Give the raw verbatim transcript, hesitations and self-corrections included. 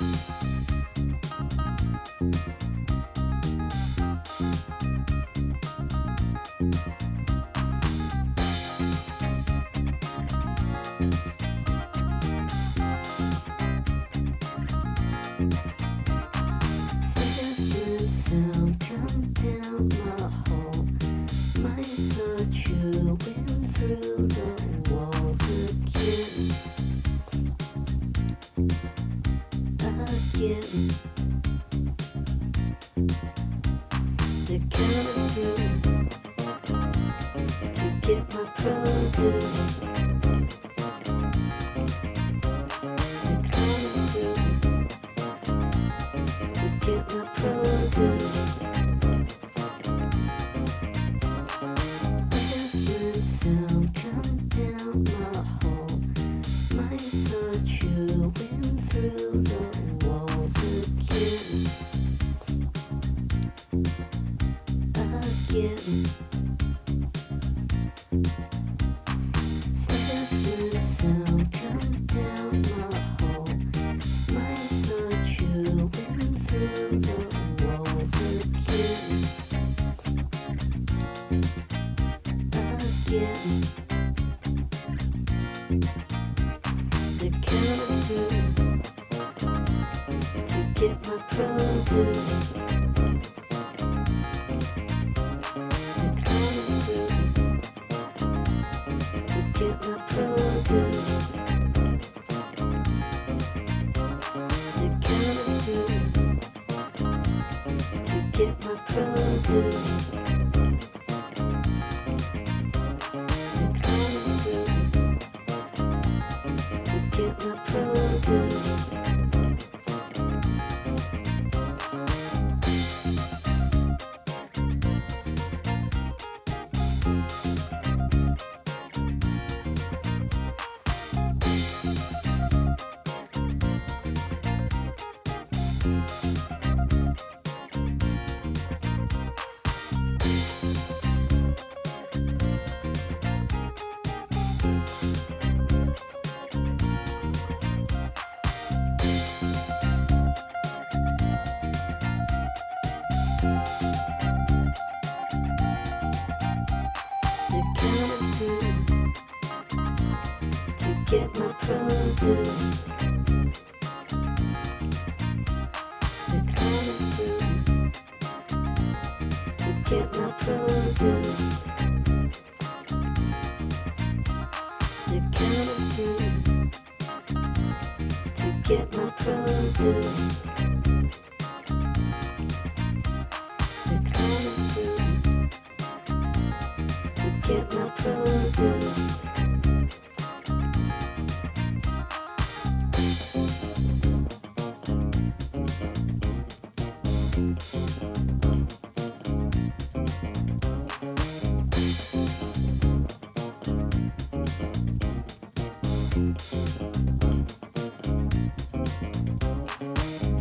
Sound come down my hall. My soul chewing through the walls again, again. They're coming through to get my produce. They're coming through to get my produce. Sound come down my hall. My soul chewing through the walls again, again. Sniffling sound come down my hall. My soul chewing through the walls again, again. They're coming through to get my produce. They're coming through to get my produce. They're coming through to get my produce. They're coming through to get my produce. They're coming through to get my produce. They're coming through to get my produce. They're coming through to get my produce. They're coming through to get my produce. Thank you.